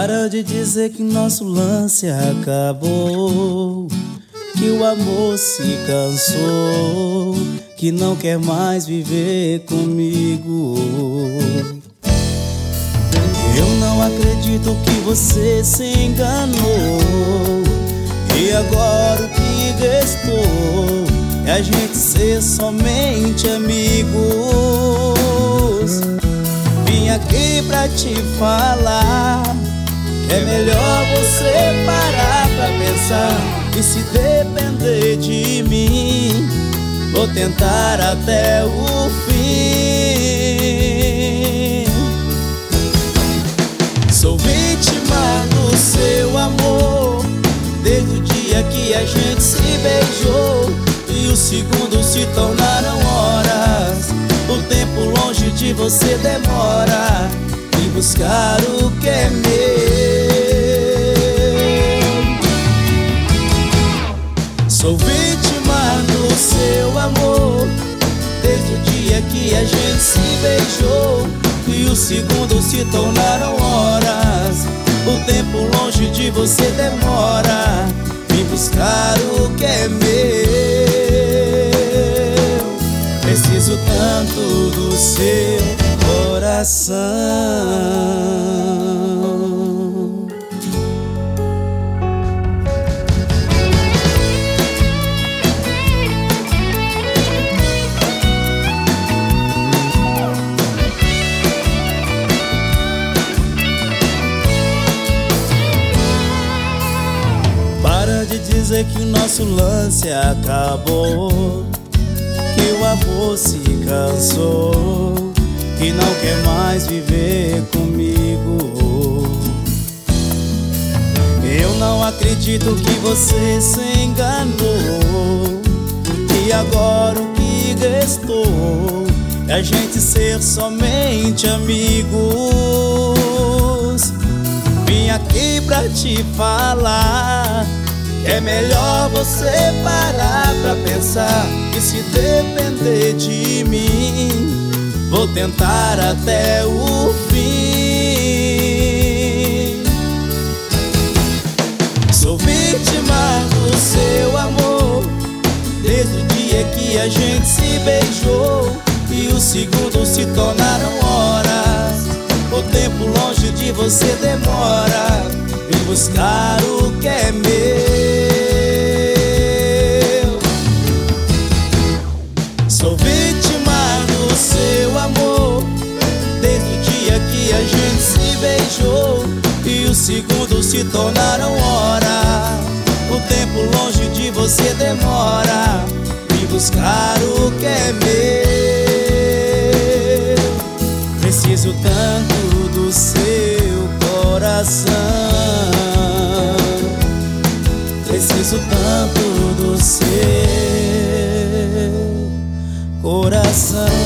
Para de dizer que nosso lance acabou, que o amor se cansou, que não quer mais viver comigo. Eu não acredito que você se enganou, e agora o que restou é a gente ser somente amigos. Vim aqui pra te falar que é melhor você parar pra pensar, e se depender de mim, vou tentar até o fim. Sou vítima do seu amor, desde o dia que a gente se beijou, e os segundos se tornaram horas. O tempo longe de você demora em buscar o que é meu. Sou vítima do seu amor, desde o dia que a gente se beijou, e os segundos se tornaram horas. O tempo longe de você demora em buscar o que é meu. Preciso tanto do seu coração. Para de dizer que o nosso lance acabou, que o amor se cansou, que não quer mais viver comigo. Eu não acredito que você se enganou, e agora o que restou é a gente ser somente amigos. Vim aqui pra te falar que é melhor você parar pra pensar, e se depender de mim, vou tentar até o fim. Sou vítima do seu amor, desde o dia que a gente se beijou, e os segundos se tornaram horas. O tempo longe de você demora em buscar o que é meu. Sou vítima do seu amor, desde o dia que a gente se beijou, e os segundos se tornaram horas. O tempo longe de você demora em buscar o que é meu. Preciso tanto do seu coração, preciso tanto do seu coração.